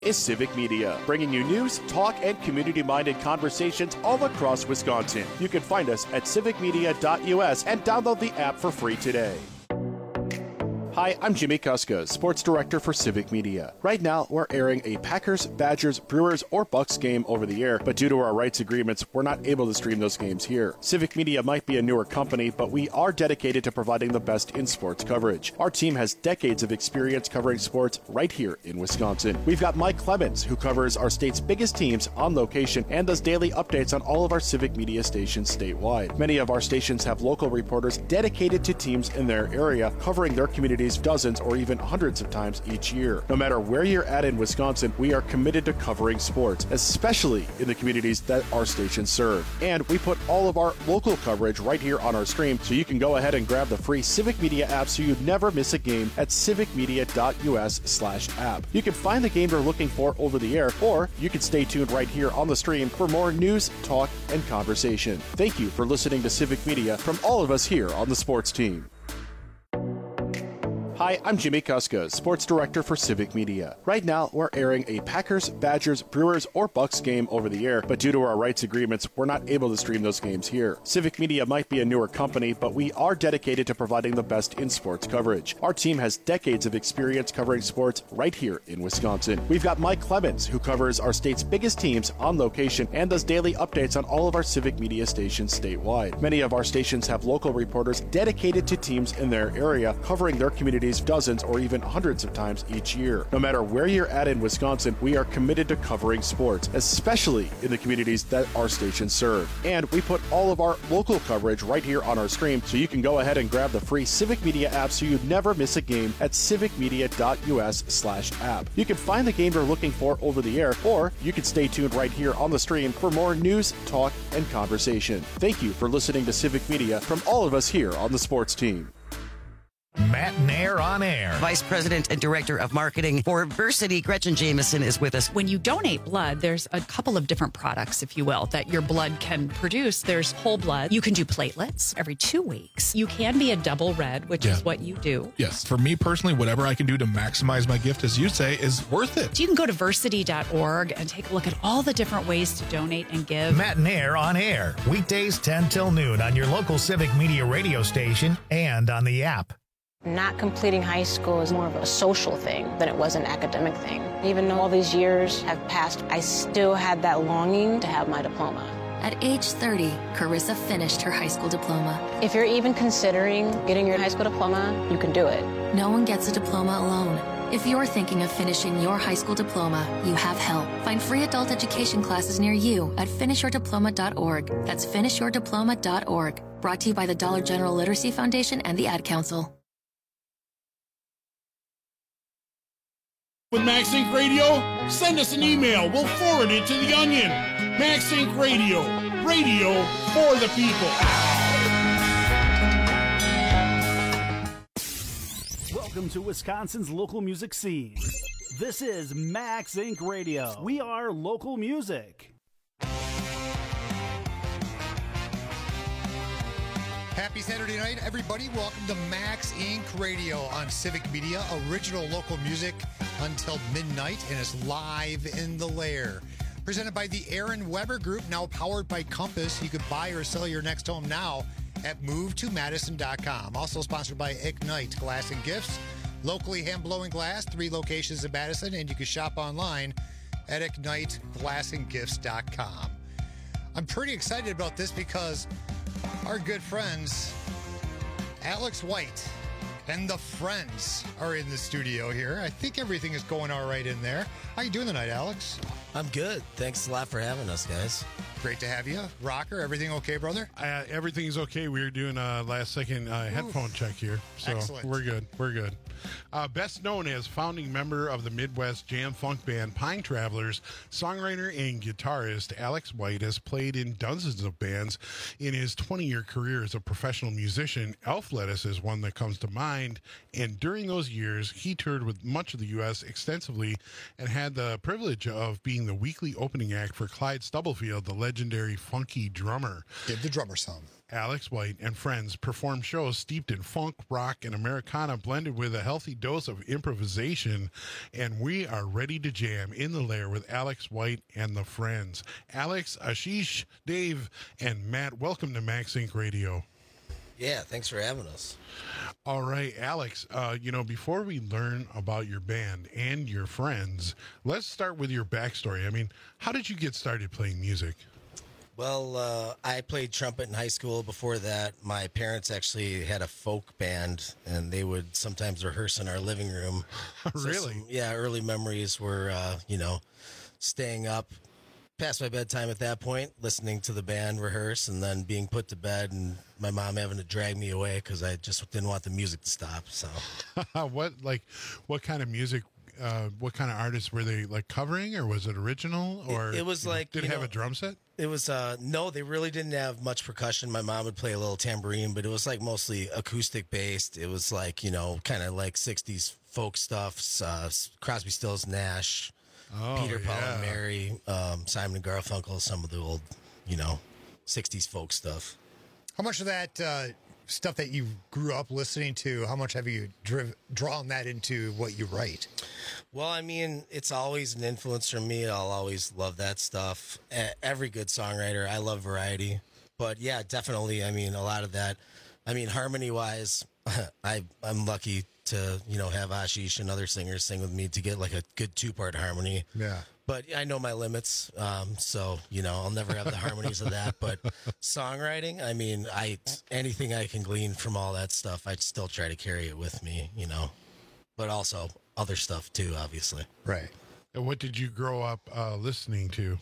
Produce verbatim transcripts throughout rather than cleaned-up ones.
Is Civic Media, bringing you news, talk, and community-minded conversations all across Wisconsin. You can find us at civic media dot U S and download the app for free today. Hi, I'm Jimmy Kuska, Sports Director for Civic Media. Right now, we're airing a Packers, Badgers, Brewers, or Bucks game over the air, but due to our rights agreements, we're not able to stream those games here. Civic Media might be a newer company, but we are dedicated to providing the best in sports coverage. Our team has decades of experience covering sports right here in Wisconsin. We've got Mike Clemens, who covers our state's biggest teams on location and does daily updates on all of our Civic Media stations statewide. Many of our stations have local reporters dedicated to teams in their area, covering their communities dozens or even hundreds of times each year. No matter where you're at in Wisconsin, we are committed to covering sports, especially in the communities that our stations serve. And we put all of our local coverage right here on our stream, so you can go ahead and grab the free Civic Media app so you never miss a game at civic media dot U S slash app. You can find the game you're looking for over the air, or you can stay tuned right here on the stream for more news, talk, and conversation. Thank you for listening to Civic Media from all of us here on the sports team. Hi, I'm Jimmy Kuska, Sports Director for Civic Media. Right now, we're airing a Packers, Badgers, Brewers, or Bucks game over the air, but due to our rights agreements, we're not able to stream those games here. Civic Media might be a newer company, but we are dedicated to providing the best in sports coverage. Our team has decades of experience covering sports right here in Wisconsin. We've got Mike Clemens, who covers our state's biggest teams on location and does daily updates on all of our Civic Media stations statewide. Many of our stations have local reporters dedicated to teams in their area, covering their communities dozens or even hundreds of times each year. No matter where you're at in Wisconsin, we are committed to covering sports, especially in the communities that our stations serve. And we put all of our local coverage right here on our stream, so you can go ahead and grab the free Civic Media app so you never miss a game at civic media dot U S slash app. You can find the game you're looking for over the air, or you can stay tuned right here on the stream for more news, talk, and conversation. Thank you for listening to Civic Media from all of us here on the sports team. Matt Nair on air. Vice President and Director of Marketing for Versity, Gretchen Jameson, is with us. When you donate blood, there's a couple of different products, if you will, that your blood can produce. There's whole blood. You can do platelets every two weeks. You can be a double red, which yeah. is what you do. Yes. For me personally, whatever I can do to maximize my gift, as you say, is worth it. So you can go to versity dot org and take a look at all the different ways to donate and give. Matt Nair on air. Weekdays ten till noon on your local Civic Media radio station and on the app. Not completing high school is more of a social thing than it was an academic thing. Even though all these years have passed, I still had that longing to have my diploma. At age thirty, Carissa finished her high school diploma. If you're even considering getting your high school diploma, you can do it. No one gets a diploma alone. If you're thinking of finishing your high school diploma, you have help. Find free adult education classes near you at finish your diploma dot org. That's finish your diploma dot org. Brought to you by the Dollar General Literacy Foundation and the Ad Council. With MaxInc Radio, send us an email. We'll forward it to the Onion. MaxInc Radio, radio for the people. Welcome to Wisconsin's local music scene. This is MaxInc Radio. We are local music. Happy Saturday night, everybody. Welcome to MaxInc Radio on Civic Media. Original local music until midnight, and it's live in the lair. Presented by the Aaron Weber Group, now powered by Compass. You could buy or sell your next home now at move to madison dot com. Also sponsored by Ignite Glass and Gifts. Locally hand-blowing glass, three locations in Madison, and you can shop online at ignite glass and gifts dot com. I'm pretty excited about this because our good friends, Alex White and the Friends, are in the studio here. I think everything is going all right in there. How you doing tonight, Alex? I'm good. Thanks a lot for having us, guys. Great to have you. Rocker, everything okay, brother? Uh, everything's okay. We were doing a last-second uh, headphone check here, so Excellent. we're good. We're good. Uh, best known as founding member of the Midwest jam funk band Pine Travelers, songwriter and guitarist Alex White has played in dozens of bands in his twenty-year career as a professional musician. Elf Lettuce is one that comes to mind, and during those years, he toured with much of the U S extensively and had the privilege of being the weekly opening act for Clyde Stubblefield, the legendary funky drummer. Give the drummer some. Alex White and friends perform shows steeped in funk, rock, and Americana blended with a healthy dose of improvisation. And we are ready to jam in the lair with Alex White and the friends. Alex, Ashish, Dave, and Matt, welcome to Max Inc Radio. Yeah, thanks for having us. All right, Alex, uh, you know, before we learn about your band and your friends, let's start with your backstory. I mean, how did you get started playing music? Well, uh, I played trumpet in high school. Before that, my parents actually had a folk band, and they would sometimes rehearse in our living room. Really? So some, yeah, early memories were, uh, you know, staying up past my bedtime at that point, listening to the band rehearse, and then being put to bed, and my mom having to drag me away because I just didn't want the music to stop. So, what like, what kind of music? Uh, what kind of artists were they like covering, or was it original? Or it, it was like, did it have know, a drum set? It was uh, no, they really didn't have much percussion. My mom would play a little tambourine, but it was like mostly acoustic based. It was like, you know, kind of like sixties folk stuff. Uh, Crosby, Stills, Nash. Oh, Peter, Paul, yeah. and Mary, um, Simon and Garfunkel, some of the old, you know, sixties folk stuff. How much of that uh, stuff that you grew up listening to, how much have you driv- drawn that into what you write? Well, I mean, it's always an influence for me. I'll always love that stuff. Every good songwriter, I love variety. But yeah, definitely, I mean, a lot of that. I mean, harmony-wise, I, I'm lucky to, you know, have Ashish and other singers sing with me to get like a good two-part harmony. Yeah. But I know my limits, um, so, you know, I'll never have the harmonies of that. But songwriting, I mean, I anything I can glean from all that stuff, I'd still try to carry it with me, you know. But also other stuff, too, obviously. Right. And what did you grow up uh, listening to?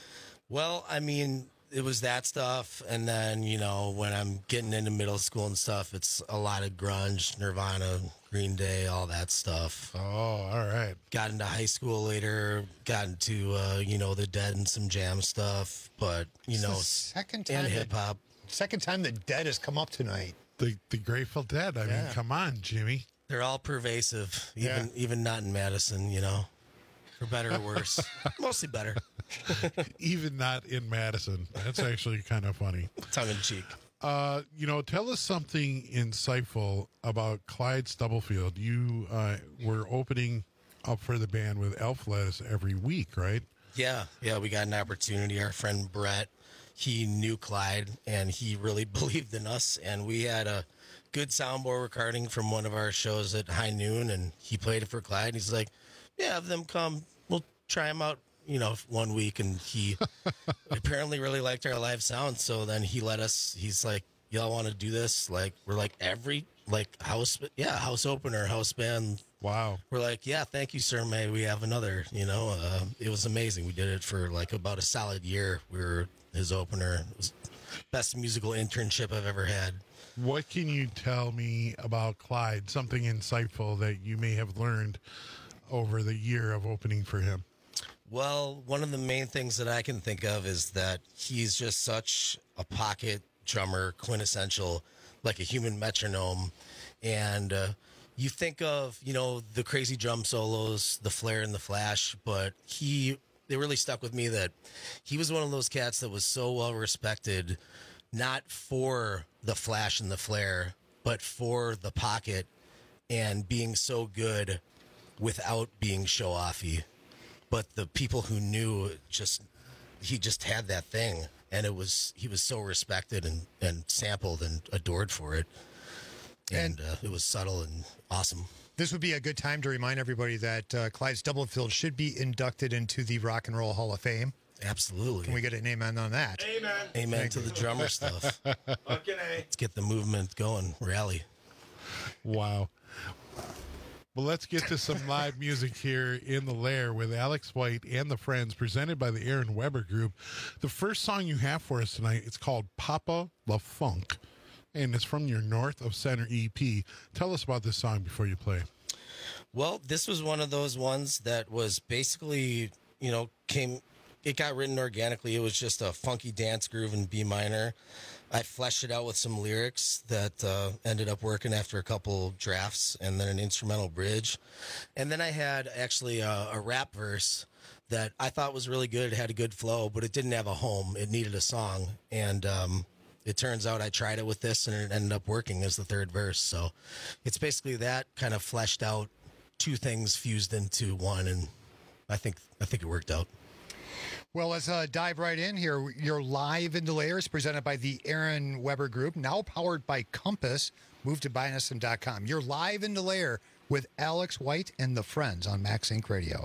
Well, I mean, it was that stuff. And then, you know, when I'm getting into middle school and stuff, it's a lot of grunge, Nirvana, Green Day, all that stuff. Oh, all right. Got into high school later, got into, uh, you know, the Dead and some jam stuff. But, you It's know, the second time and that- hip hop. Second time the Dead has come up tonight. The the Grateful Dead. I Yeah. mean, come on, Jimmy. They're all pervasive, even Yeah. even not in Madison, you know, for better or worse. Mostly better. Even not in Madison. That's actually kind of funny. Tongue in cheek. Uh, you know, tell us something insightful about Clyde Stubblefield. You uh, were opening up for the band with Elf Lettuce every week, right? Yeah, yeah, we got an opportunity. Our friend Brett, he knew Clyde, and he really believed in us. And we had a good soundboard recording from one of our shows at High Noon, and he played it for Clyde. And he's like, yeah, have them come. We'll try them out, you know, one week. And he apparently really liked our live sound. So then he let us, he's like, y'all want to do this? Like, we're like, every, like, house, yeah, house opener, house band. Wow. We're like, yeah, thank you, sir. May we have another, you know, uh, it was amazing. We did it for like about a solid year. We were his opener. It was best musical internship I've ever had. What can you tell me about Clyde? Something insightful that you may have learned over the year of opening for him? Well, one of the main things that I can think of is that he's just such a pocket drummer, quintessential, like a human metronome. And uh, you think of, you know, the crazy drum solos, the flair and the flash, but he, they really stuck with me that he was one of those cats that was so well respected, not for the flash and the flair, but for the pocket and being so good without being show-offy. But the people who knew, just he just had that thing, and it was he was so respected and, and sampled and adored for it, and, and uh, it was subtle and awesome. This would be a good time to remind everybody that uh, Clyde Stubblefield should be inducted into the Rock and Roll Hall of Fame. Absolutely. Can we get an amen on that? Amen. Amen Thank to you. the drummer stuff. Fucking A. Let's get the movement going. Rally. Wow. Well, let's get to some live music here in the lair with Alex White and the Friends, presented by the Aaron Weber Group. The first song you have for us tonight, it's called Papa La Funk, and it's from your North of Center E P. Tell us about this song before you play. Well, this was one of those ones that was basically, you know, came, it got written organically. It was just a funky dance groove in B minor. I fleshed it out with some lyrics that uh, ended up working after a couple drafts, and then an instrumental bridge. And then I had actually a, a rap verse that I thought was really good. It had a good flow, but it didn't have a home. It needed a song. And um, it turns out I tried it with this and it ended up working as the third verse. So it's basically that kind of fleshed out, two things fused into one, and I think I think it worked out. Well, let's uh, dive right in here. You're live in the layers, presented by the Aaron Weber Group, now powered by Compass. Move to buy us them dot com. You're live in the layer with Alex White and the Friends on Max Inc Radio.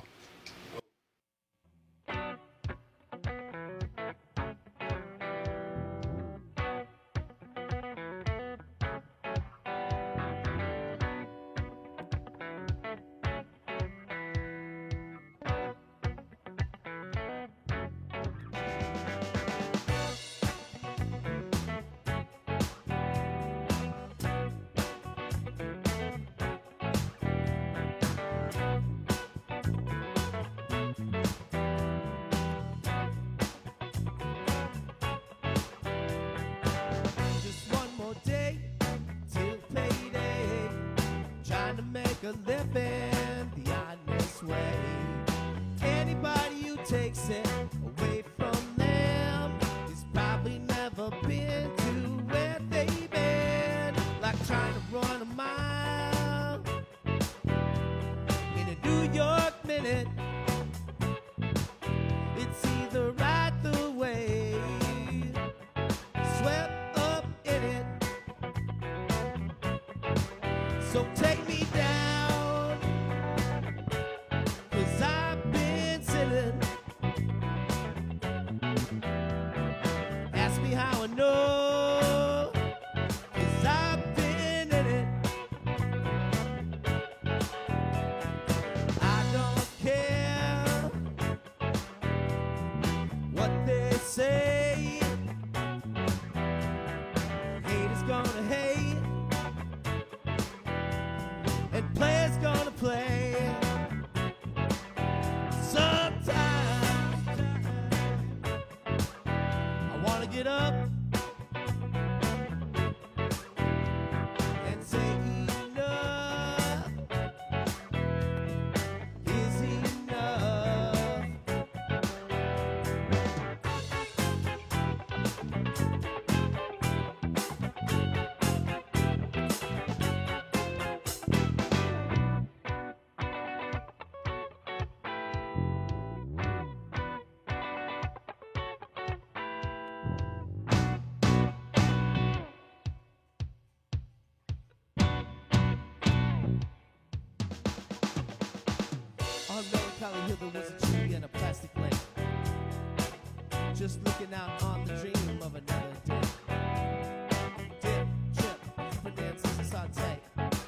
There was a tree and a plastic lake, just looking out on the dream of another day. Dip, chip, Fernandez, and saute.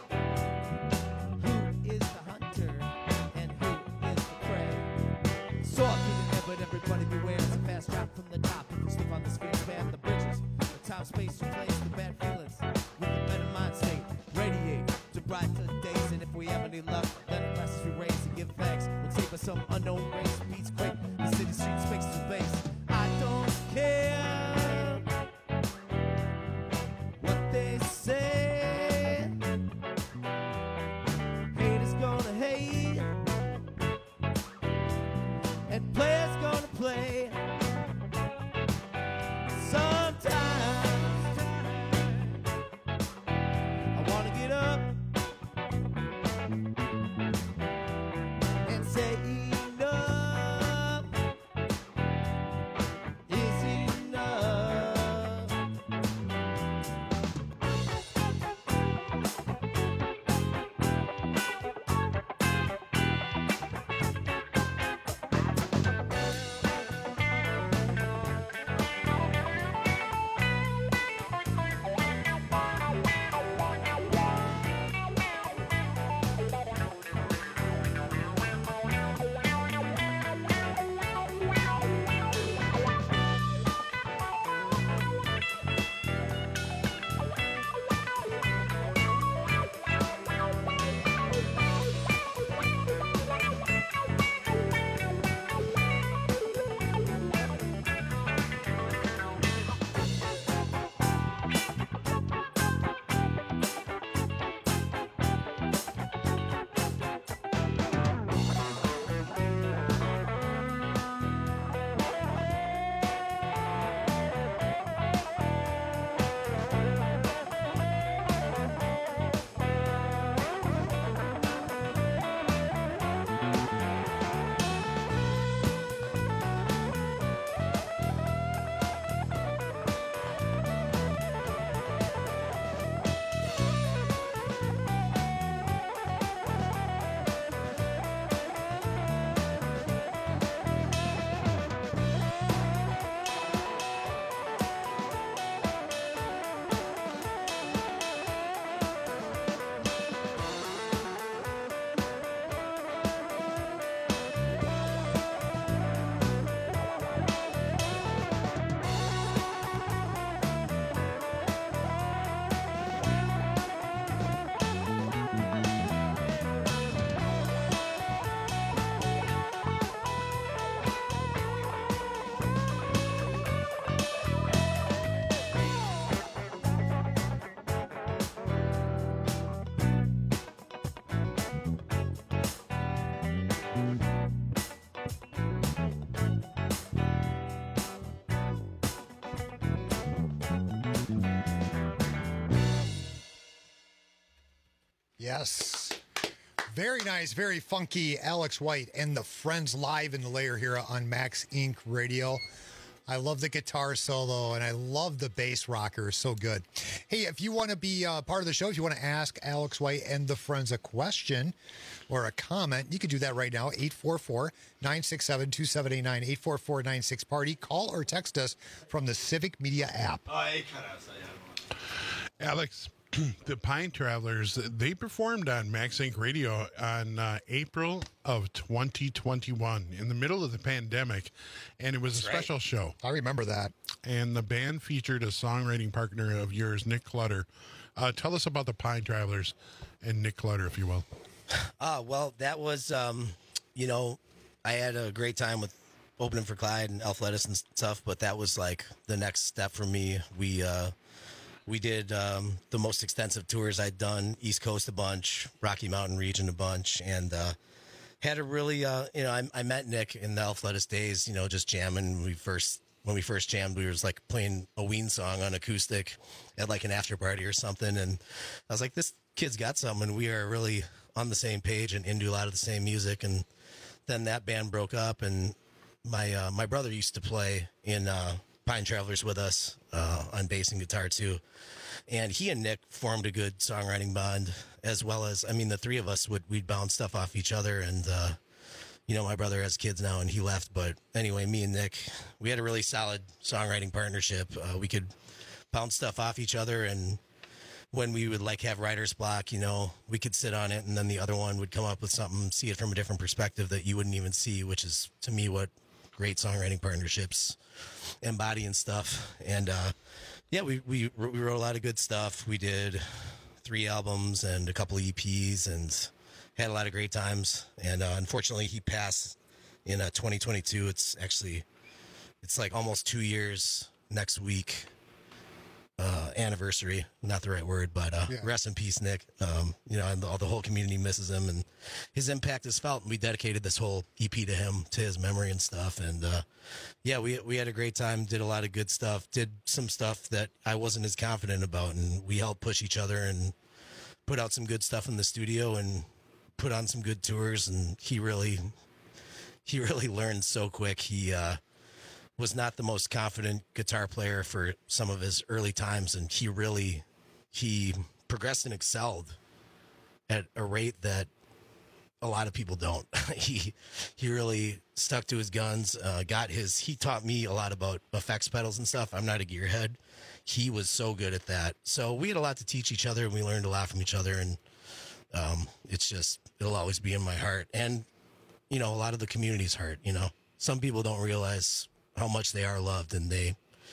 Who is the hunter and who is the prey? Sword through the air, but everybody beware. It's a fast drop from the top. If you slip on the screen, span the bridges. The time, space, replace the bad feelings with a better mind state. Radiate to brighter days, and if we have any luck, then the glasses we raise and give thanks. We'll take us some unknown race, beats quick. The city streets makes the base. I don't care what they say. Haters gonna hate, and players gonna play. Sometimes I wanna get up and say enough is enough. Yes. Very nice, very funky Alex White and the Friends live in the layer here on Max Incorporated. Radio. I love the guitar solo, and I love the bass rocker. So good. Hey, if you want to be uh, part of the show, if you want to ask Alex White and the Friends a question or a comment, you can do that right now. eight four four, nine six seven, two seven eight nine, eight four four nine six party. Call or text us from the Civic Media app. Alex, the Pine Travelers, they performed on Max Inc Radio on uh, April of twenty twenty-one in the middle of the pandemic, and it was That's a special right. show. I remember that. And the band featured a songwriting partner of yours, Nick Clutter. Uh, tell us about the Pine Travelers and Nick Clutter, if you will. Uh, well, that was, um, you know, I had a great time with opening for Clyde and Elf Lettuce and stuff, but that was like the next step for me. We, uh, We did um, the most extensive tours I'd done, East Coast a bunch, Rocky Mountain region a bunch, and uh, had a really, uh, you know, I, I met Nick in the Elf Lettuce days, you know, just jamming. We first, when we first jammed, we was like playing a Ween song on acoustic at like an after party or something, and I was like, this kid's got something. We are really on the same page and into a lot of the same music. And then that band broke up, and my uh, my brother used to play in uh, Pine Travelers with us uh, on bass and guitar too. And he and Nick formed a good songwriting bond, as well as, I mean, the three of us would, we'd bounce stuff off each other. And, uh, you know, my brother has kids now and he left. But anyway, me and Nick, we had a really solid songwriting partnership. Uh, we could bounce stuff off each other. And when we would like have writer's block, you know, we could sit on it and then the other one would come up with something, see it from a different perspective that you wouldn't even see, which is to me what great songwriting partnerships embody and stuff. And, uh, yeah, we, we we wrote a lot of good stuff. We did three albums and a couple of E Ps and had a lot of great times. And uh, unfortunately, he passed in uh, twenty twenty-two. It's actually, it's like almost two years next week. Uh, anniversary, not the right word, but uh, Yeah. rest in peace, Nick. Um, you know, and all the whole community misses him, and his impact is felt. And we dedicated this whole E P to him, to his memory and stuff. And uh, yeah, we we had a great time. Did a lot of good stuff. Did some stuff that I wasn't as confident about, and we helped push each other and put out some good stuff in the studio and put on some good tours. And he really, he really learned so quick. He uh, was not the most confident guitar player for some of his early times, and he really he progressed and excelled at a rate that a lot of people don't. he he really stuck to his guns, uh, got his he taught me a lot about effects pedals and stuff. I'm not a gearhead. He was so good at that. So we had a lot to teach each other, and we learned a lot from each other, and um, it's just it'll always be in my heart, and you know, a lot of the community's heart. You know, some people don't realize how much they are loved, and they,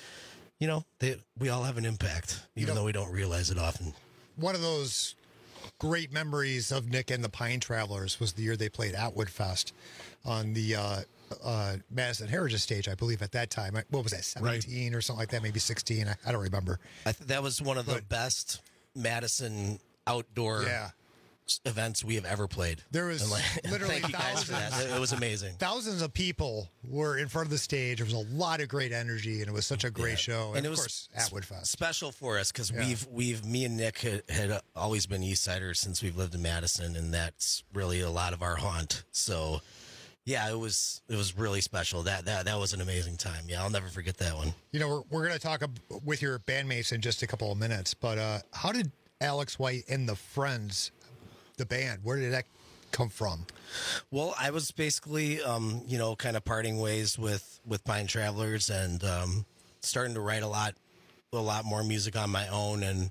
you know, they we all have an impact, even You know, though we don't realize it often. One of those great memories of Nick and the Pine Travelers was the year they played Atwood Fest on the uh, uh, Madison Heritage stage, I believe, at that time. What was that, seventeen right. or something like that, maybe sixteen? I, I don't remember. I th- that was one of the But- best Madison outdoor Yeah. events we have ever played. There was And, like, literally thank you guys for that. thousands. It was amazing. Thousands of people were in front of the stage. There was a lot of great energy, and it was such a great show. And, And it of was course, Atwood Fest. Special for us because Yeah. we've we've me and Nick had, had always been East Siders since we've lived in Madison, and that's really a lot of our haunt. So yeah, it was it was really special. That that that was an amazing time. Yeah, I'll never forget that one. You know, we're, we're going to talk ab- with your bandmates in just a couple of minutes, but uh, how did Alex White and the Friends, the band, where did that come from? Well, I was basically, um, you know, kind of parting ways with, with Pine Travelers and um, starting to write a lot, a lot more music on my own. And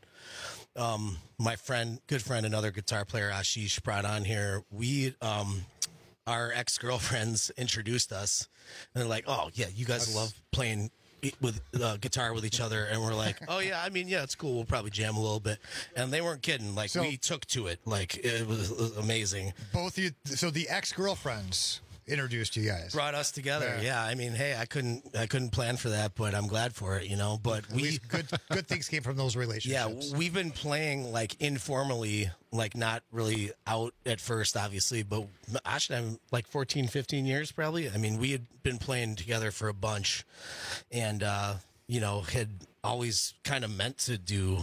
um, my friend, good friend, another guitar player, Ashish, brought on here. We, um, our ex girlfriends introduced us, and they're like, "Oh yeah, you guys love playing with uh, guitar with each other," and we're like, "Oh yeah, I mean, yeah, it's cool. We'll probably jam a little bit." And they weren't kidding. Like So- we took to it. Like it was, it was amazing. Both you, so the ex-girlfriends introduced you guys. Brought us together. Yeah. Yeah. I mean, hey, I couldn't, I couldn't plan for that, but I'm glad for it, you know. But At we, least good, good things came from those yeah, relationships. we've been playing like informally, like not really out at first, obviously, but Ash and I'm like fourteen, fifteen years probably. I mean, we had been playing together for a bunch, and uh, you know, had always kind of meant to do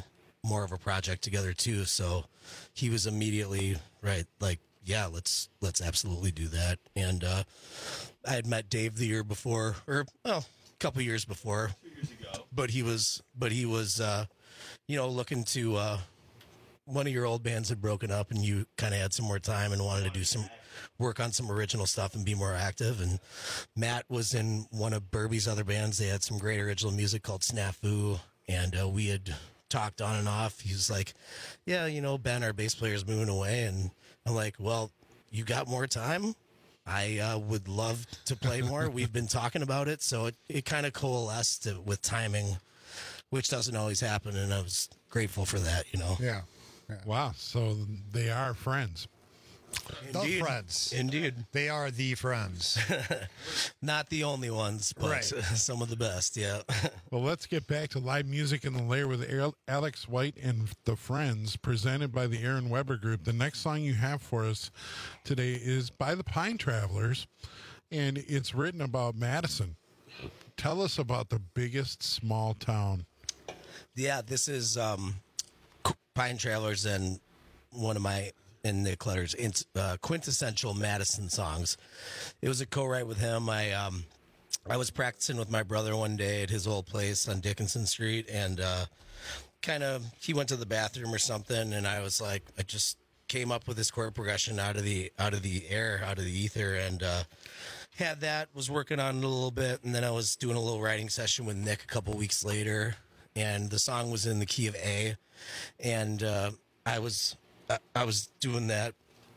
more of a project together too. So he was immediately right, like, yeah, let's let's absolutely do that. And uh, I had met Dave the year before, or well, a couple years before, Two years ago. but he was but he was uh, you know, looking to uh, one of your old bands had broken up, and you kind of had some more time and wanted to do some work on some original stuff and be more active. And Matt was in one of Burby's other bands. They had some great original music called Snafu, and uh, we had talked on and off. He was like, yeah, you know, Ben, our bass player, is moving away. And I'm like, well, you got more time? I uh, would love to play more. We've been talking about it. So it, it kind of coalesced to, with timing, which doesn't always happen. And I was grateful for that, you know? Yeah. yeah. Wow. So they are friends. The friends. Indeed. They are the friends. Not the only ones, but Right. some of the best, yeah. Well, let's get back to live music in the lair with Al- Alex White and the Friends, presented by the Aaron Weber Group. The next song you have for us today is by the Pine Travelers, and it's written about Madison. Tell us about the biggest small town. Yeah, this is um, Pine Travelers and one of my and Nick Clutter's uh, quintessential Madison songs. It was a co-write with him. I um, I was practicing with my brother one day at his old place on Dickinson Street, and uh, kind of he went to the bathroom or something, and I was like, I just came up with this chord progression out of the out of the air, out of the ether, and uh, had that. Was working on it a little bit, and then I was doing a little writing session with Nick a couple weeks later, and the song was in the key of A, and uh, I was. I was doing that.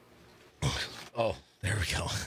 Oh, there we go.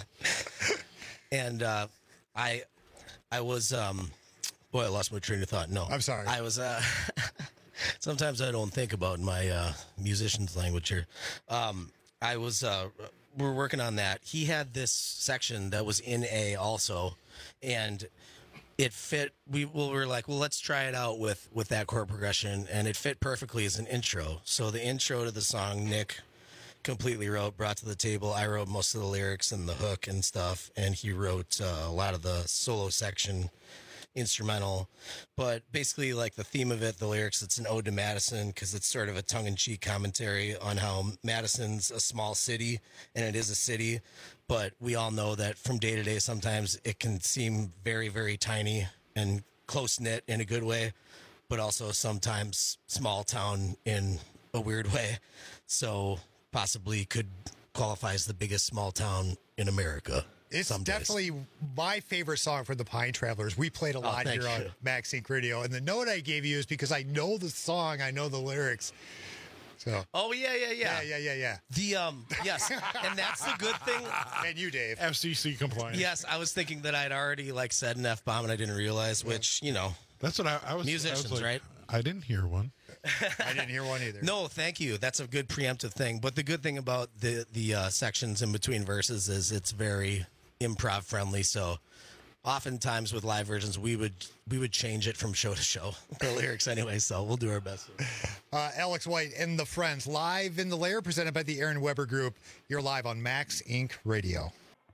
and uh, I, I was, um, boy, I lost my train of thought. No, I'm sorry. I was. Uh, sometimes I don't think about my uh, musician's language here. Um, I was. Uh, we're working on that. He had this section that was in A also, and it fit. We, well, we were like, well, let's try it out with, with that chord progression. And it fit perfectly as an intro. So the intro to the song, Nick completely wrote, brought to the table. I wrote most of the lyrics and the hook and stuff. And he wrote uh, a lot of the solo section instrumental. But basically, like the theme of it, the lyrics, it's an ode to Madison, because it's sort of a tongue-in-cheek commentary on how Madison's a small city, and it is a city. But we all know that from day to day, sometimes it can seem very, very tiny and close-knit in a good way, but also sometimes small town in a weird way. So possibly could qualify as the biggest small town in America. It's some days. definitely my favorite song for the Pine Travelers. We played a lot thank here on you. Max Inc Radio. And the note I gave you is because I know the song, I know the lyrics. So. Oh, yeah, yeah, yeah. Yeah, yeah, yeah, yeah. The, um, yes, and that's the good thing. And you, Dave. F C C compliant. Yes, I was thinking that I'd already, like, said an F-bomb and I didn't realize, which, you know. That's what I, I was. Musicians, I was like, right? I didn't hear one. I didn't hear one either. No, thank you. That's a good preemptive thing. But the good thing about the, the uh, sections in between verses is it's very improv friendly. So oftentimes with live versions, we would we would change it from show to show, the lyrics anyway. So we'll do our best. Uh, Alex White and the Friends, live in the lair, presented by the Aaron Weber Group. You're live on Max Inc Radio.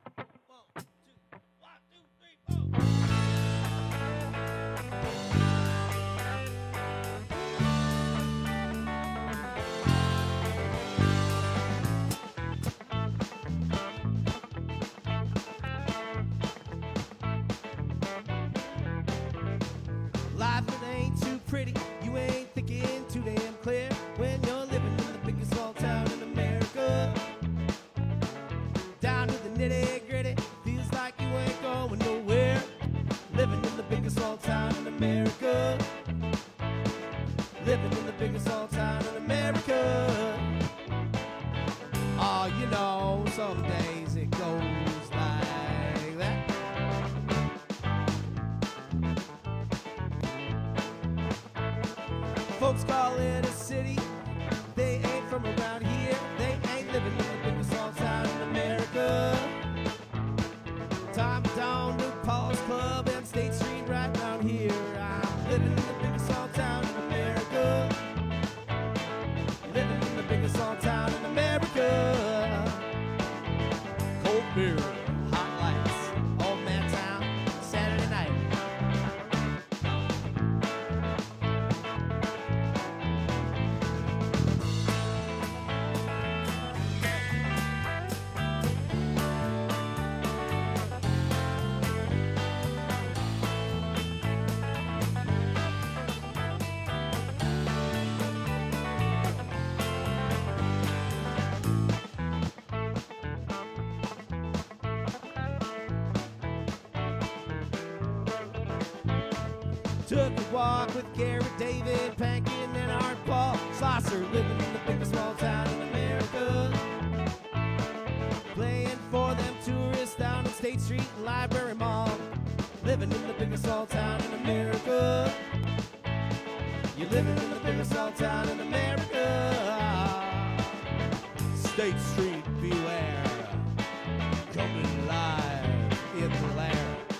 Life it ain't too pretty, you ain't thinking too damn clear when you're living in the biggest small town in America. Down to the nitty gritty, feels like you ain't going nowhere. Living in the biggest small town in America. Living in the biggest small town in America. Oh, you know, some days it goes like that. Folks call it a city, they ain't from around here. They ain't living in the biggest small town in America. Time down to Paul's Club and State Street right down here. I'm living in the biggest small town in America. Living in the biggest small town in America. Cold beer, hot lights, old man town, Saturday night. Took a walk with Garrett, David, Pankin, and Art Paul Slosser, living in the biggest small town in America. Playing for them tourists down on State Street and Library Mall. Living in the biggest small town in America. You're living in the biggest small town in America. State Street, beware. Coming live in the lair.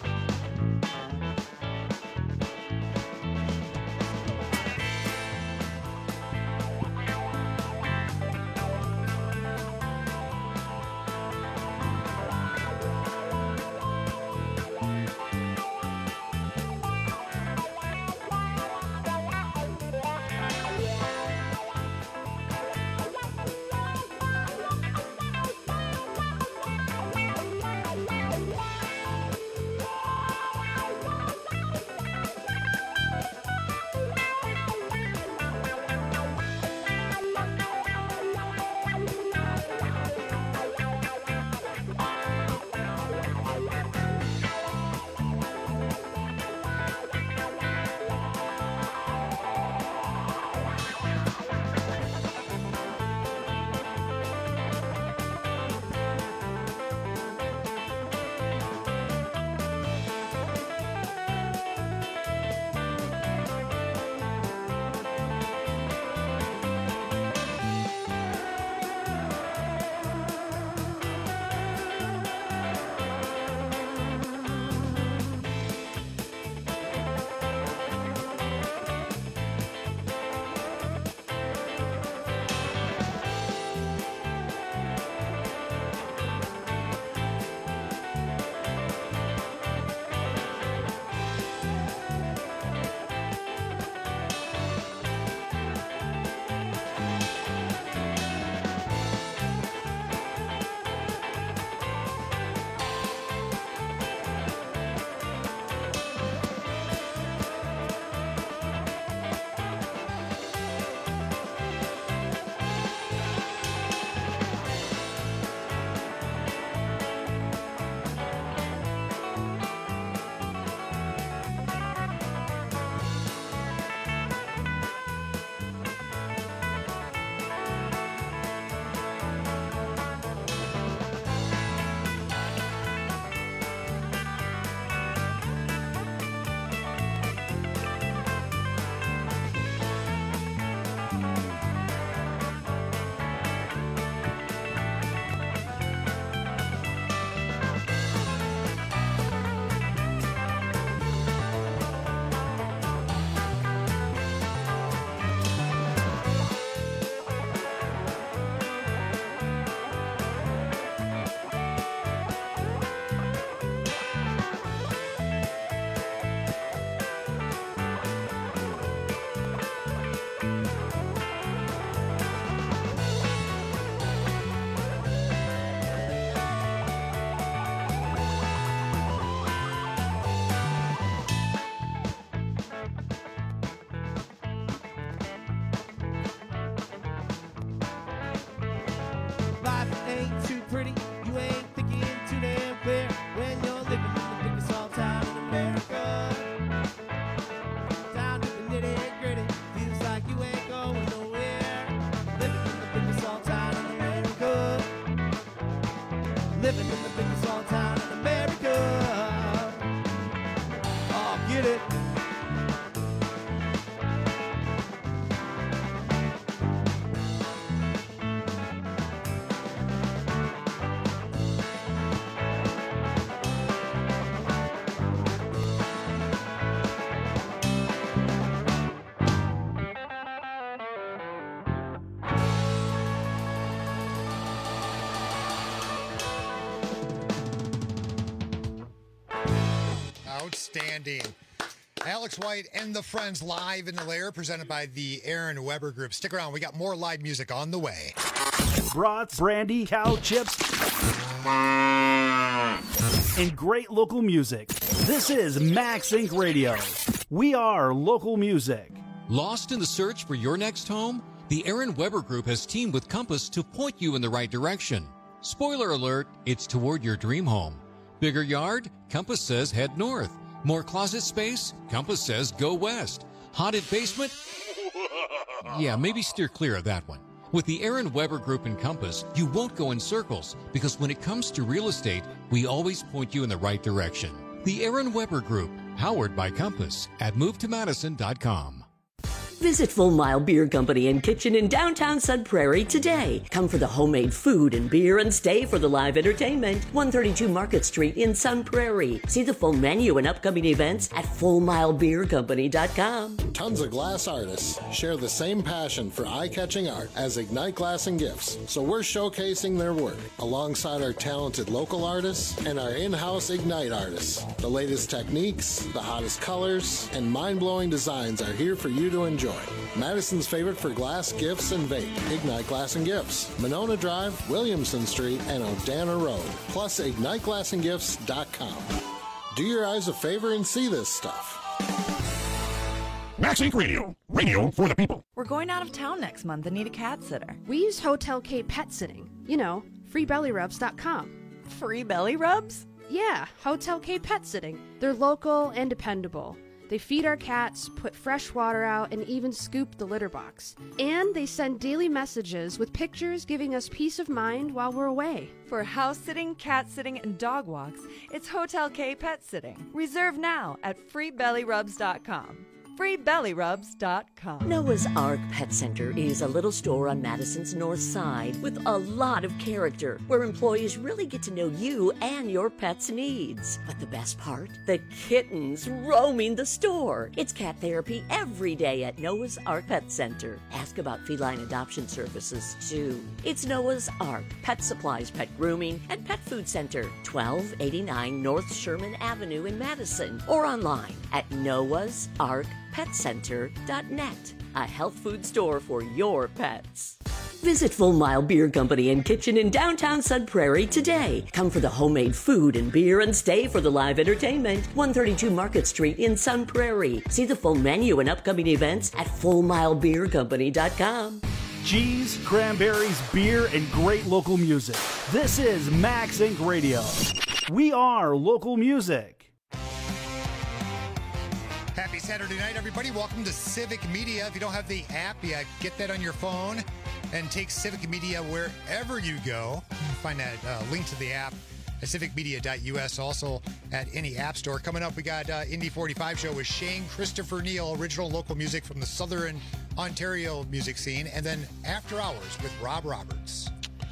pretty, you ain't thinking too damn clear when you're living in the biggest small town in America. Down to the nitty gritty, feels like you ain't going nowhere. Living in the biggest small town in America. Living in the biggest small town in America. Oh, get it. Outstanding. Alex White and the Friends live in the lair, presented by the Aaron Weber Group. Stick around. We got more live music on the way. Brats, brandy, cow chips, and great local music. This is Max Inc Radio. We are local music. Lost in the search for your next home? The Aaron Weber Group has teamed with Compass to point you in the right direction. Spoiler alert, it's toward your dream home. Bigger yard? Compass says head north. More closet space? Compass says go west. Haunted basement? Yeah, maybe steer clear of that one. With the Aaron Weber Group in Compass, you won't go in circles because when it comes to real estate, we always point you in the right direction. The Aaron Weber Group, powered by Compass at move to madison dot com. Visit Full Mile Beer Company and Kitchen in downtown Sun Prairie today. Come for the homemade food and beer and stay for the live entertainment. one thirty-two Market Street in Sun Prairie. See the full menu and upcoming events at full mile beer company dot com. Tons of glass artists share the same passion for eye-catching art as Ignite Glass and Gifts, so we're showcasing their work alongside our talented local artists and our in-house Ignite artists. The latest techniques, the hottest colors, and mind-blowing designs are here for you to enjoy. Madison's favorite for glass, gifts, and vape. Ignite Glass and Gifts. Monona Drive, Williamson Street, and O'Dana Road. Plus, ignite glass and gifts dot com. Do your eyes a favor and see this stuff. Max Inc Radio. Radio for the people. We're going out of town next month and need a cat sitter. We use Hotel K Pet Sitting. You know, free belly rubs dot com. Free belly rubs? Yeah, Hotel K Pet Sitting. They're local and dependable. They feed our cats, put fresh water out, and even scoop the litter box. And they send daily messages with pictures giving us peace of mind while we're away. For house sitting, cat sitting, and dog walks, it's Hotel K Pet Sitting. Reserve now at free belly rubs dot com. free belly rubs dot com. Noah's Ark Pet Center is a little store on Madison's north side with a lot of character where employees really get to know you and your pet's needs. But the best part? The kittens roaming the store. It's cat therapy every day at Noah's Ark Pet Center. Ask about feline adoption services too. It's Noah's Ark Pet Supplies, Pet Grooming, and Pet Food Center, twelve eighty-nine North Sherman Avenue in Madison, or online at noahs ark pet center dot net, a health food store for your pets. Visit Full Mile Beer Company and Kitchen in downtown Sun Prairie today. Come for the homemade food and beer and stay for the live entertainment. one thirty-two Market Street in Sun Prairie. See the full menu and upcoming events at full mile beer company dot com. Cheese, cranberries, beer, and great local music. This is Max Inc Radio. We are local music. Happy Saturday night, everybody. Welcome to Civic Media. If you don't have the app yet, get that on your phone and take Civic Media wherever you go. You can find that uh, link to the app at civic media dot u s, also at any app store. Coming up, we got uh, Indy forty-five show with Shane Christopher Neal, original local music from the Southern Ontario music scene, and then After Hours with Rob Roberts.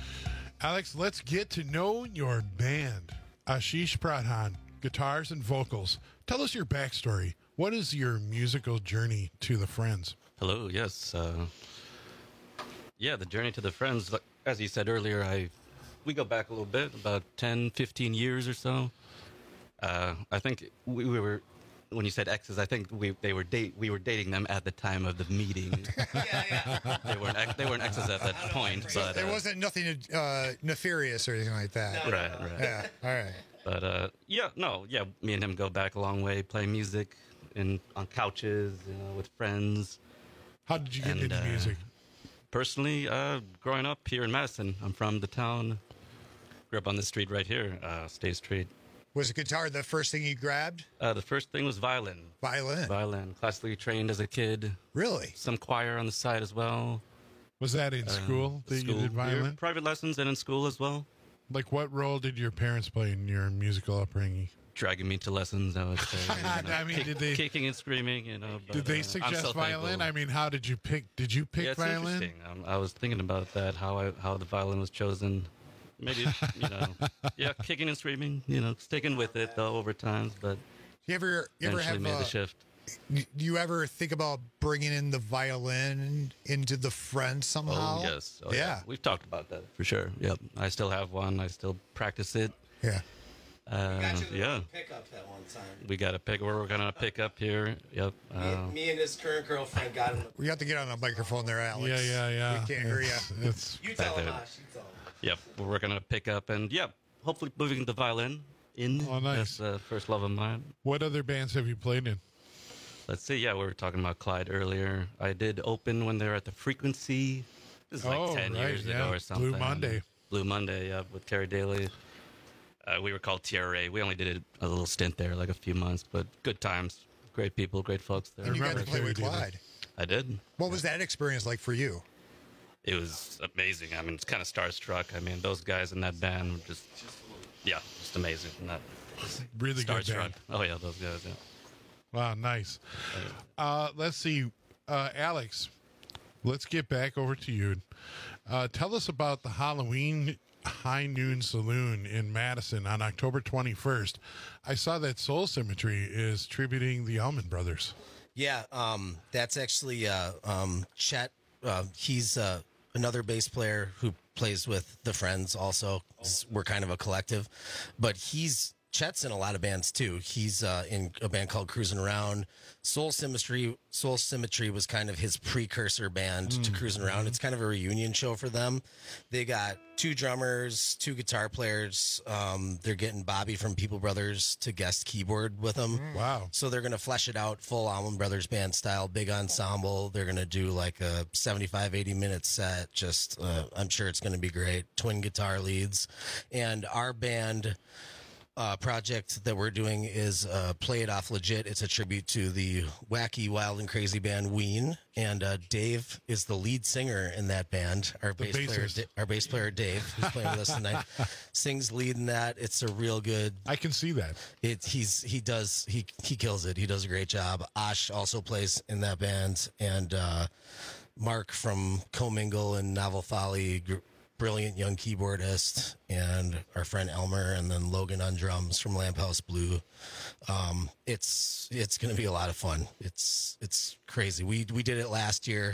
Alex, let's get to know your band. Ashish Pradhan, guitars and vocals. Tell us your backstory. What is your musical journey to the Friends? Hello, yes. Uh, yeah, the journey to the Friends, like, as you said earlier, I we go back a little bit, about ten, fifteen years or so. Uh, I think we, we were, when you said exes, I think we they were date we were dating them at the time of the meeting. yeah, yeah. They weren't ex- they weren't exes at that point. So but there uh, wasn't nothing uh, nefarious or anything like that. No, right, right. Yeah, all right. But uh, yeah, no, yeah, me and him go back a long way, playing music in on couches, you know, with friends. How did you get and, into uh, music? Personally, uh, growing up here in Madison, I'm from the town. Grew up on this street right here, uh, State Street. Was the guitar the first thing you grabbed? Uh, the first thing was violin. Violin? Violin. Classically trained as a kid. Really? Some choir on the side as well. Was that in Uh, school that school. you did violin? Yeah, private lessons and in school as well. Like, what role did your parents play in your musical upbringing? Dragging me to lessons, I would say. You know, I mean, kick- did they kicking and screaming? You know. But, did they uh, I'm suggest so violin? thankful. I mean, how did you pick? Did you pick yeah, it's violin? interesting. Um, I was thinking about that. How I how the violin was chosen. Maybe you know, yeah, kicking and screaming. You know, sticking with it though over times, but You ever, you ever eventually have made uh, the shift. Do you ever think about bringing in the violin into the Friends somehow? Oh yes, oh, yeah. yeah. We've talked about that for sure. Yep, I still have one. I still practice it. Yeah. Uh, yeah. Pick up that one time. We got a pick. We're gonna pick up here. Yep. Uh, Me, me and his current girlfriend got him. We have to get on a microphone there, Alex. Yeah, yeah, yeah. We can't hear you. It's- it's- You tell Back him, there. Ash. You tell him. Yep, we're gonna pick up and yep, hopefully moving the violin in. Oh, nice. That's the first love of mine. What other bands have you played in? Let's see. Yeah, we were talking about Clyde earlier. I did open when they were at the Frequency. This is like Oh, ten right, years yeah. ago or something. Blue Monday. Blue Monday, yeah, with Terry Daly. Uh, we were called T R A. We only did a little stint there, like a few months, but good times. Great people, great folks there. And you got to play with Clyde. I did. What was that experience like for you? It was amazing. I mean, it's kind of starstruck. I mean, those guys in that band were just, yeah, just amazing. Not really good starstruck. band. Oh yeah, those guys. Yeah. Wow, nice. Uh, let's see, uh, Alex. Let's get back over to you. Uh, tell us about the Halloween High Noon Saloon in Madison on October twenty-first. I saw that Soul Symmetry is tributing the Allman Brothers. Yeah, um, that's actually uh, um, Chet. Uh, he's uh, another bass player who plays with the Friends also. We're kind of a collective. But he's Chet's in a lot of bands too. He's uh, in a band called Cruising Around. Soul Symmetry Soul Symmetry was kind of his precursor band mm. to Cruising Around. It's kind of a reunion show for them. They got two drummers, two guitar players. Um, they're getting Bobby from People Brothers to guest keyboard with them. Wow. So they're going to flesh it out full Allman Brothers band style, big ensemble. They're going to do like a seventy-five, eighty minute set. Just, uh, I'm sure it's going to be great. Twin guitar leads. And our band... Uh, project that we're doing is uh, Play It Off Legit. It's a tribute to the wacky, wild, and crazy band Ween, and uh, Dave is the lead singer in that band. Our The bass player, bassist. Da- our bass player Dave, who's playing with us tonight, sings lead in that. It's a real good. I can see that. It he's he does he he kills it. He does a great job. Ash also plays in that band, and uh, Mark from Commingle and Novel Folly. Gr- Brilliant young keyboardist, and our friend Elmer, and then Logan on drums from Lamp House Blue. Um, it's it's going to be a lot of fun. It's it's crazy. We we did it last year,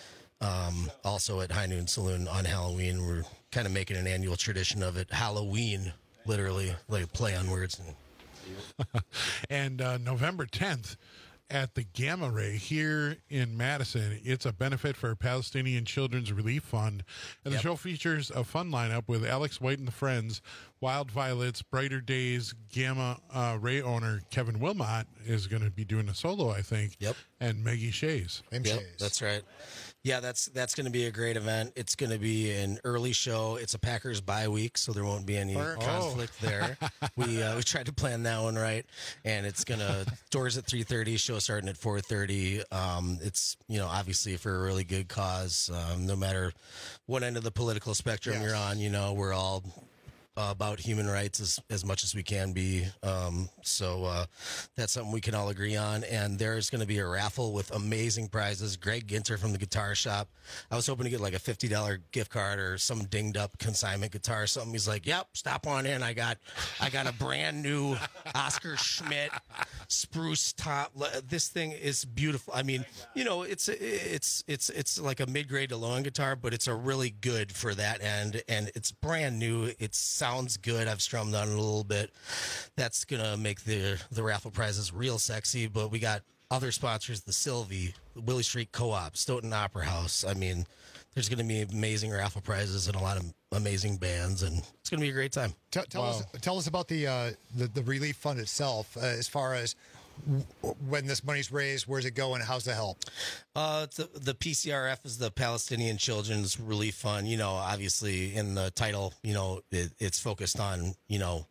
um, also at High Noon Saloon on Halloween. We're kind of making an annual tradition of it. Halloween, literally, like play on words. And, and uh, November tenth at the Gamma Ray here in Madison. It's a benefit for Palestinian Children's Relief Fund. And the Yep. show features a fun lineup with Alex White and the Friends, Wild Violets, Brighter Days, Gamma uh, Ray owner Kevin Wilmot is going to be doing a solo, I think. Yep. And Maggie Shays. Yep, that's right. Yeah, that's that's going to be a great event. It's going to be an early show. It's a Packers bye week, so there won't be any Oh. conflict there. We uh, we tried to plan that one right, and it's gonna doors at three thirty, show starting at four thirty. Um, it's you know obviously for a really good cause. Um, no matter what end of the political spectrum you're on, you know we're all uh, about human rights as, as much as we can be. Um, so uh, that's something we can all agree on. And there's going to be a raffle with amazing prizes. Greg Ginter from the Guitar Shop. I was hoping to get like a fifty dollars gift card or some dinged up consignment guitar or something. He's like, yep, stop on in. I got, I got a brand new Oscar Schmidt spruce top. This thing is beautiful. I mean, you know, it's, it's, it's, it's like a mid-grade to low-end guitar, but it's a really good for that end. And it's brand new. It sounds good. I've strummed on it a little bit. That's going to make the, the raffle prizes real sexy, but we got other sponsors, the Sylvie, the Willie Street Co-op, Stoughton Opera House. I mean, there's going to be amazing raffle prizes and a lot of amazing bands, and it's going to be a great time. Tell, tell us, tell us about the uh, the, the relief fund itself, uh, as far as w- when this money's raised, where's it going, how's the help? Uh, the, the P C R F is the Palestinian Children's Relief Fund. You know, obviously in the title, you know, it, it's focused on, you know,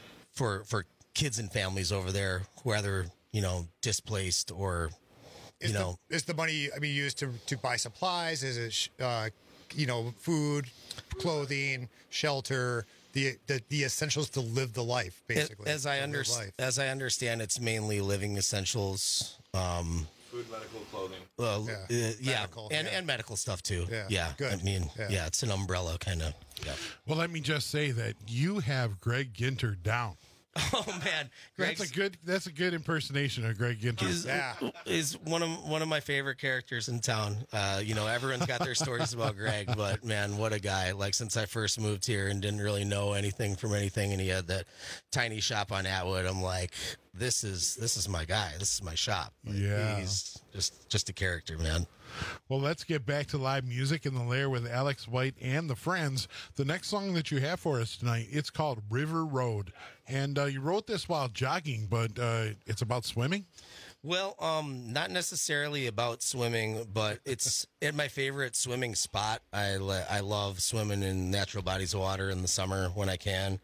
for for kids and families over there, whether you know displaced or. Is, you know, the, is the money, I mean, used to, to buy supplies? Is it, sh- uh, you know, food, clothing, shelter, the, the the essentials to live the life, basically? As I To live understand, life. as I understand, it's mainly living essentials. Um, Food, medical, clothing. Well, Yeah. uh, yeah, Medical, and yeah. and medical stuff too. Yeah, yeah. good. I mean, Yeah. yeah, it's an umbrella kind of. Yeah. Well, let me just say that you have Greg Ginter down. Oh man, Greg's That's a good. That's a good impersonation of Greg Ginter. is, is one of one of my favorite characters in town. Uh, you know, everyone's got their stories about Greg, but man, what a guy! Like since I first moved here and didn't really know anything from anything, and he had that tiny shop on Atwood, I'm like, this is this is my guy. This is my shop. Like, Yeah. he's just just a character, man. Well, let's get back to live music in the Lair with Alex White and the Friends. The next song that you have for us tonight, it's called River Road. And uh, you wrote this while jogging, but uh, it's about swimming? Well, um, not necessarily about swimming, but it's at my favorite swimming spot. I, le- I love swimming in natural bodies of water in the summer when I can.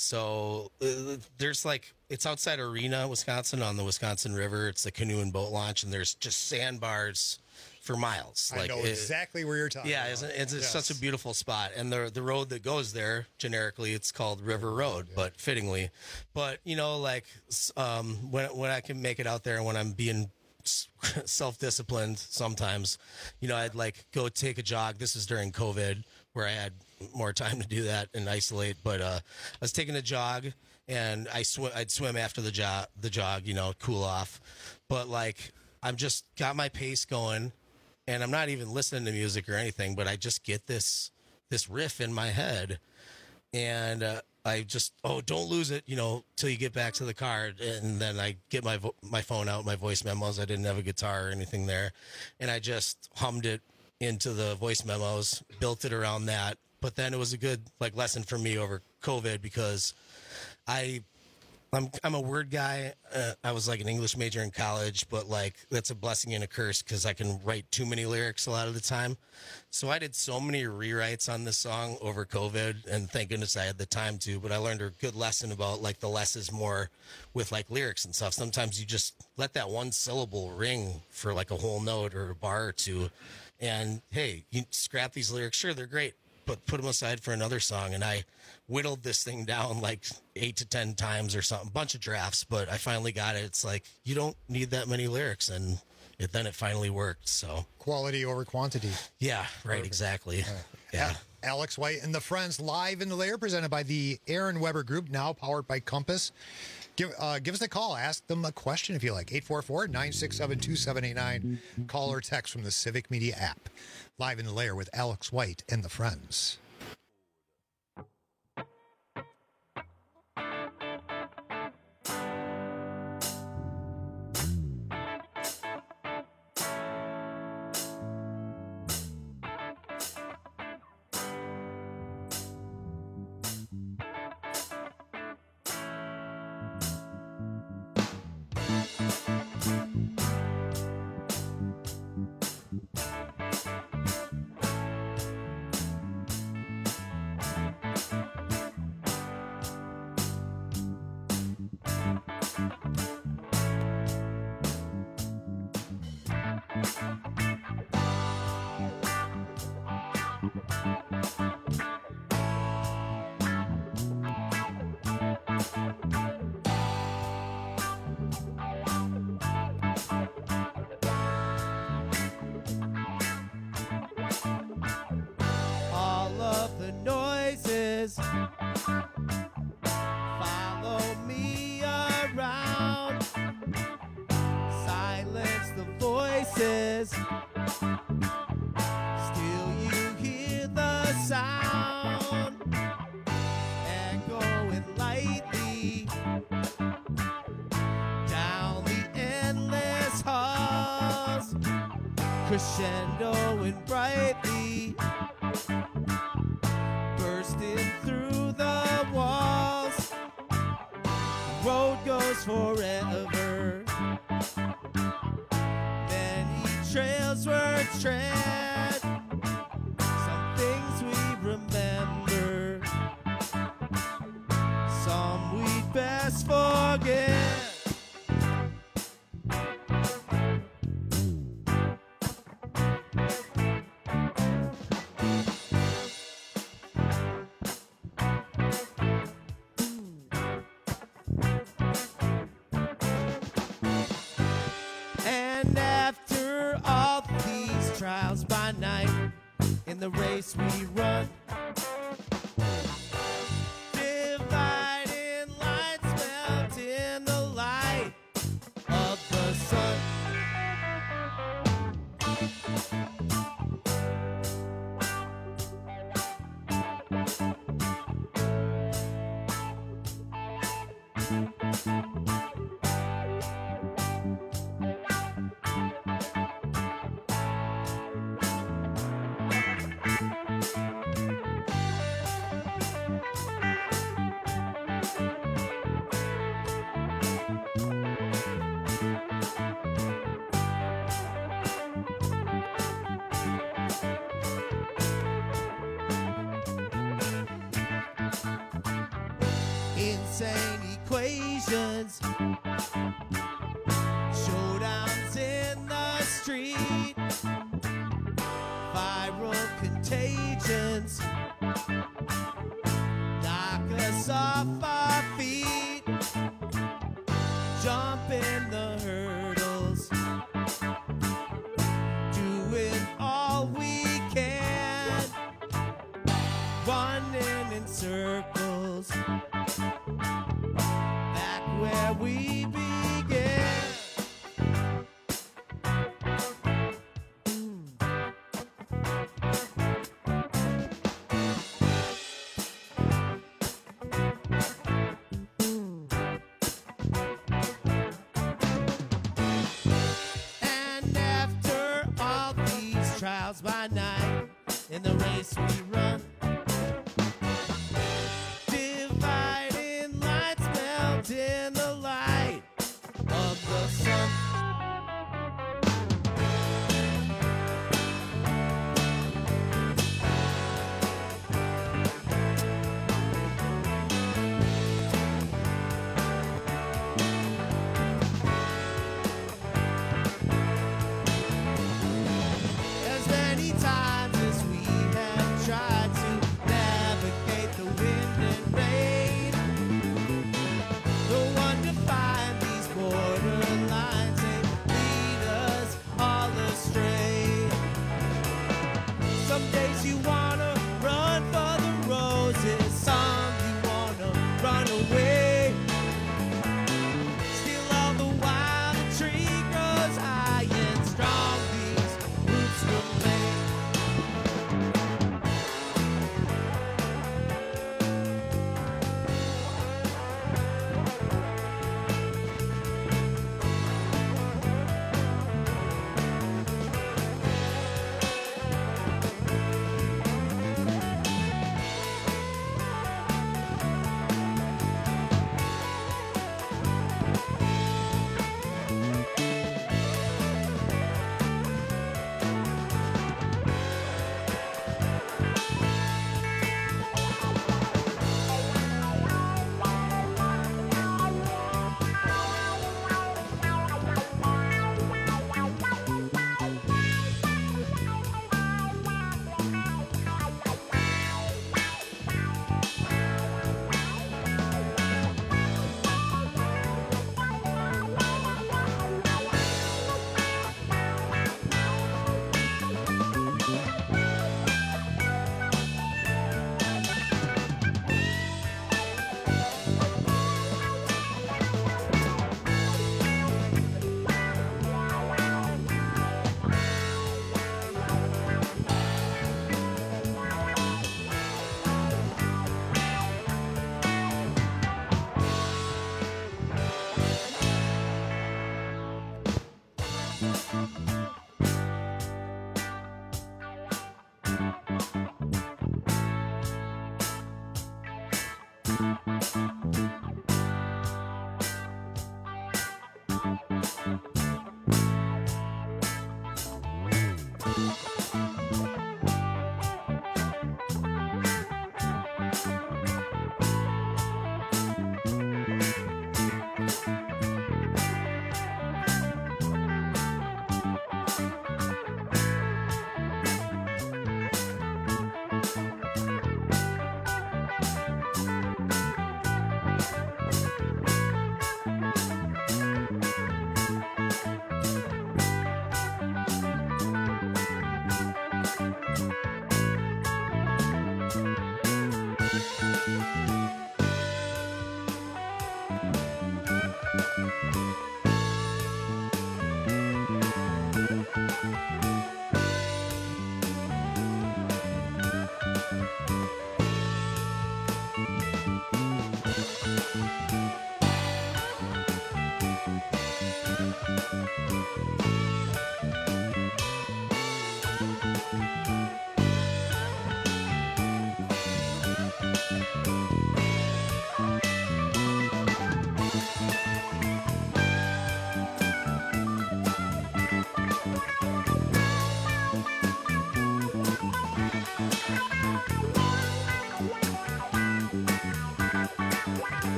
So uh, there's like, it's outside Arena, Wisconsin, on the Wisconsin River. It's a canoe and boat launch, and there's just sandbars for miles. I like know it- exactly where you're talking Yeah, about. it's, it's, it's Yes. such a beautiful spot, and the the road that goes there, generically, it's called River Road, but fittingly. But you know, like s- um, when when I can make it out there, when I'm being self disciplined, sometimes, you know, I'd like go take a jog. This is during COVID, where I had more time to do that and isolate. But uh, I was taking a jog, and I swim. I'd swim after the jog, the jog, you know, cool off. But like, I'm just got my pace going. And I'm not even listening to music or anything, but I just get this this riff in my head, and uh, I just oh don't lose it, you know, till you get back to the car, and then I get my vo- my phone out, my voice memos. I didn't have a guitar or anything there, and I just hummed it into the voice memos, built it around that. But then it was a good like lesson for me over COVID because I. I'm I'm a word guy. Uh, I was like an English major in college, but like that's a blessing and a curse because I can write too many lyrics a lot of the time. So I did so many rewrites on this song over COVID, and thank goodness I had the time to. But I learned a good lesson about like the less is more with like lyrics and stuff. Sometimes you just let that one syllable ring for like a whole note or a bar or two, and hey, you scrap these lyrics. Sure, they're great, but put them aside for another song. And I whittled this thing down like eight to ten times or something, bunch of drafts, but I finally got it. It's like, you don't need that many lyrics. And it, then it finally worked. So Quality over quantity. yeah, right. Exactly. Yeah. Alex White and the Friends live in the Lair, presented by the Aaron Weber Group, now powered by Compass. Give uh, give us a call. Ask them a question if you like. eight four four, nine six seven, two seven eight nine. Call or text from the Civic Media app. Live in the Lair with Alex White and the Friends. All of the noises follow me around. Silence the voices. Still you hear the sound echoing lightly down the endless halls, crescendoing brightly, bursting through the walls. Road goes forever. Many trails were tread. Some things we remember. Some we'd best forget. And after all these trials by night, in the race we run, dividing lines melt in the light of the sun. insane equations. Showdowns in the street. Viral contagions. Knock us off our feet. Jump in the hurdles. Doing all we can. Running in circles. Back where we began. And after all these trials by night, in the race we run, dividing lights melt in the light of the sun. As many times as we have tried to navigate the wind and rain, the one to find these borderlines and lead us all astray. Some days you wanna run for the roses, some you wanna run away. Still all the while the tree grows high and strong, these roots remain.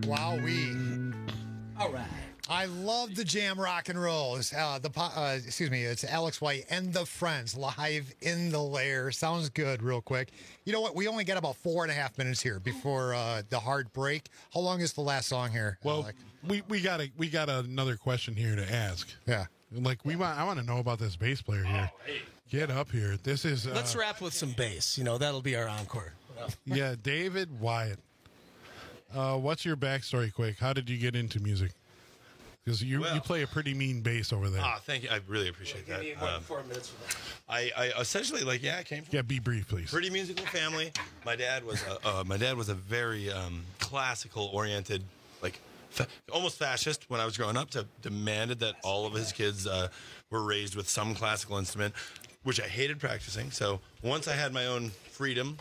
Wowee. All right. I love the jam rock and roll. It's, uh, the po- uh, excuse me, it's Alex White and the Friends live in the lair. Sounds good, real quick. You know what? We only got about four and a half minutes here before uh, the hard break. How long is the last song here? Well, Alec? we we got a we got another question here to ask. Yeah, like we want. I want to know about this bass player here. Oh, hey. Get up here. This is. Uh, Let's wrap with some bass. You know, that'll be our encore. Yeah, David Wyatt. Uh, what's your backstory, quick? How did you get into music? Because you Well- you play a pretty mean bass over there. Ah, thank you. I really appreciate Give that. me one, Um, four minutes for that. I, I essentially like yeah, I came from Yeah, be brief, please. pretty musical family. My dad was a, uh, my dad was a very um, classical oriented, like fa- almost fascist when I was growing up. To demanded that all of his kids uh, were raised with some classical instrument, which I hated practicing. So once I had my own freedom,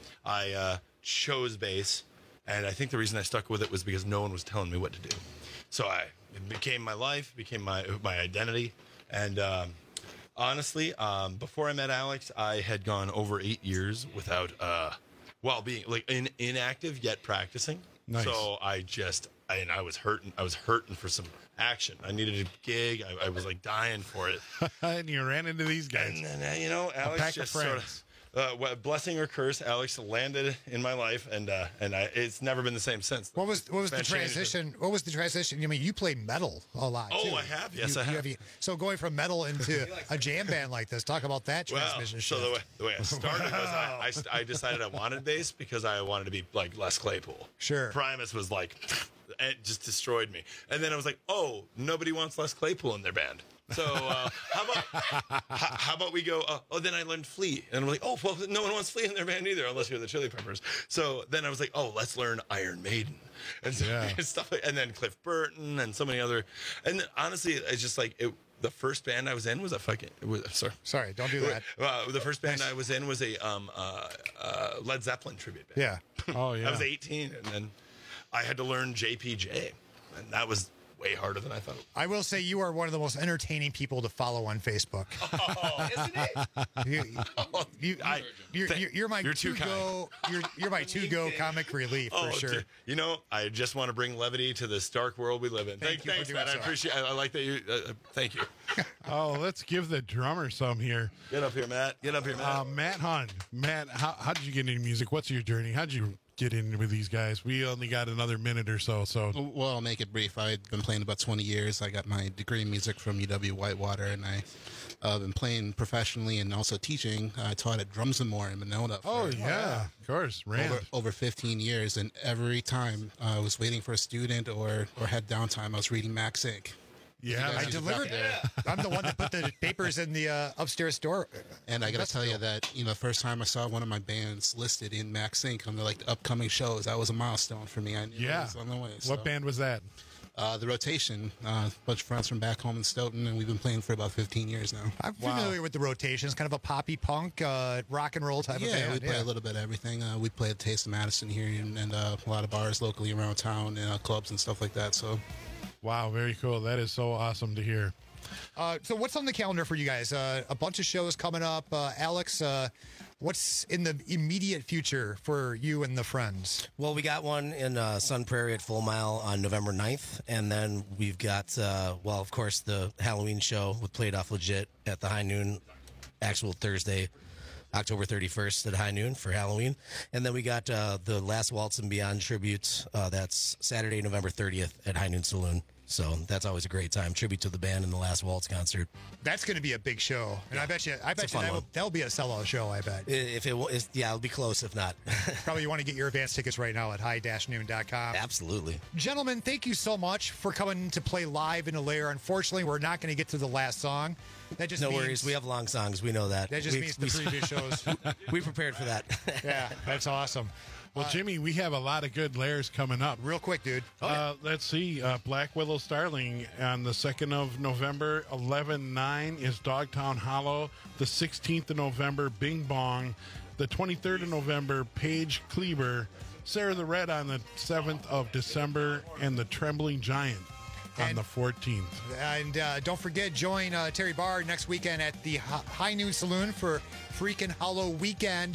I uh, chose bass, and I think the reason I stuck with it was because no one was telling me what to do. So I it became my life, became my my identity, and. Um, Honestly, um, before I met Alex, I had gone over eight years without, uh, well, being like in, inactive yet practicing. Nice. So I just, I, and I was hurting. I was hurting for some action. I needed a gig. I, I was like dying for it. And you ran into these guys. And then, uh, you know, A Alex pack of just sort friends. of, uh, what- blessing or curse, Alex landed in my life, and uh, and I, it's never been the same since. What was what was the It's changed. transition? What was the transition? I mean, you play metal a lot. Oh, too. I have. Yes, You- I you have. So going from metal into a jam band like this, talk about that Well, transmission so shift. the way, the way I started was I, I, st- I decided I wanted bass because I wanted to be like Les Claypool. Sure. Primus was like, it just destroyed me. And then I was like, oh, nobody wants Les Claypool in their band. So uh, how about how, how about we go? Uh, oh, then I learned Flea, and I'm like, oh, well, no one wants Flea in their band either, unless you're the Chili Peppers. So then I was like, oh, let's learn Iron Maiden, and so, Yeah. stuff, like, and then Cliff Burton, and so many other. And then, honestly, it's just like it, the first band I was in was a fucking. It was, sorry, Sorry, don't do that. uh, the first band I was in was a um, uh, uh, Led Zeppelin tribute band. Yeah. Oh yeah. I was eighteen, and then I had to learn J P J, and that was way harder than I thought. I will say you are one of the most entertaining people to follow on Facebook. Oh, isn't it? You, you, I- you're, th- you're, you're my you're too to go. You're, you're my to go comic relief for Oh, sure. dude, you know, I just want to bring levity to this dark world we live in. Thank Thank, you for thanks, doing man. I so. appreciate. I, I like that you. Uh, uh, thank you. Oh, let's give the drummer some here. Get up here, Matt. Get up here, Matt. Uh, Matt Hunt. Matt, how how did you get into music? What's your journey? How did you get in with these guys? We only got another minute or so. So Well, I'll make it brief. I've been playing about twenty years. I got my degree in music from U W Whitewater, and I uh, been playing professionally and also teaching. I taught at Drums and More in Monona. For, oh yeah, of course, Rand. Over, over fifteen years, and every time uh, I was waiting for a student or or had downtime, I was reading Max Incorporated. Yeah, I delivered. I'm the one that put the papers in the uh, upstairs door. And I got That's to tell you cool. that, you know, the first time I saw one of my bands listed in Max Inc on the like the upcoming shows, that was a milestone for me. I knew Yeah. it was on the way. What so. band was that? Uh, the Rotation, uh, a bunch of friends from back home in Stoughton, and we've been playing for about fifteen years now. I'm familiar with the Rotations, kind of a poppy punk, uh, rock and roll type yeah, of band. we play a little bit of everything. Uh, we play at Taste of Madison here, and, and uh, a lot of bars locally around town, and uh, clubs and stuff like that. So, wow, very cool. That is so awesome to hear. Uh, so what's on the calendar for you guys? Uh, a bunch of shows coming up. Uh, Alex, uh, what's in the immediate future for you and the Friends? Well, we got one in uh, Sun Prairie at Full Mile on November ninth. And then we've got, uh, well, of course, the Halloween show with Played Off Legit at the High Noon, actual Thursday, October thirty-first at High Noon for Halloween. And then we got uh, the Last Waltz and Beyond tribute. Uh, that's Saturday, November thirtieth at High Noon Saloon. So that's always a great time. Tribute to the band and the Last Waltz concert. That's going to be a big show, and I bet you, I bet It's you a fun that will, one. that'll be a sellout show. I bet. If it, is, yeah, it'll be close. If not, Probably you want to get your advance tickets right now at high dash noon dot com. Absolutely. Gentlemen, thank you so much for coming to play live in a lair. Unfortunately, we're not going to get to the last song. That just no means, worries. We have long songs. We know that. That just we, means the we- previous shows. we prepared for that. Yeah, that's awesome. Well, Jimmy, we have a lot of good layers coming up. Real quick, dude. Uh, let's see. Uh, Black Willow Starling on the second of November, eleven nine is Dogtown Hollow. The sixteenth of November, Bing Bong. The twenty-third of November, Paige Kleber. Sarah the Red on the seventh of December, and the Trembling Giant on And- the fourteenth. And uh, don't forget, join uh, Terry Barr next weekend at the Hi- High Noon Saloon for Freakin' Hollow Weekend.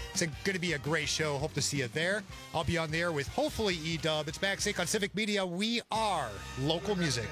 It's going to be a great show. Hope to see you there. I'll be on there with hopefully E-Dub. It's Max Inc on Civic Media. We are local music.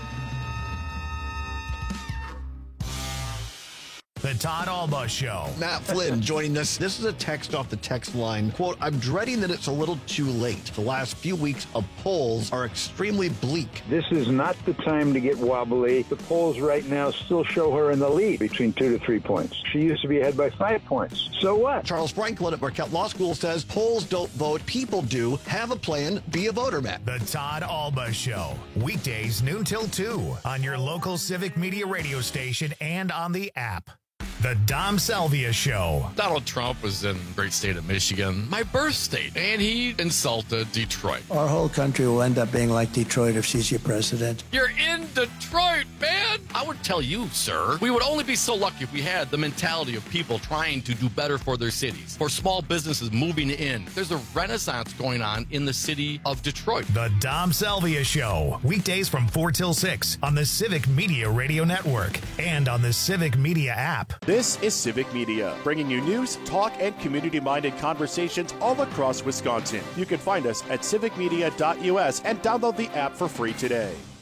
The Todd Alba Show. Matt Flynn joining us. This is a text off the text line. Quote, I'm dreading that it's a little too late. The last few weeks of polls are extremely bleak. This is not the time to get wobbly. The polls right now still show her in the lead between two to three points. She used to be ahead by five points. So what? Charles Franklin at Marquette Law School says polls don't vote, people do. Have a plan, be a voter, Matt. The Todd Alba Show. Weekdays noon till two on your local Civic Media radio station and on the app. The Dom Salvia Show. Donald Trump was in the great state of Michigan, my birth state, and he insulted Detroit. Our whole country will end up being like Detroit if she's your president. You're in Detroit, man! I would tell you, sir, we would only be so lucky if we had the mentality of people trying to do better for their cities, for small businesses moving in. There's a renaissance going on in the city of Detroit. The Dom Salvia Show. Weekdays from four till six on the Civic Media Radio Network and on the Civic Media app. This is Civic Media, bringing you news, talk, and community-minded conversations all across Wisconsin. You can find us at civic media dot U S and download the app for free today.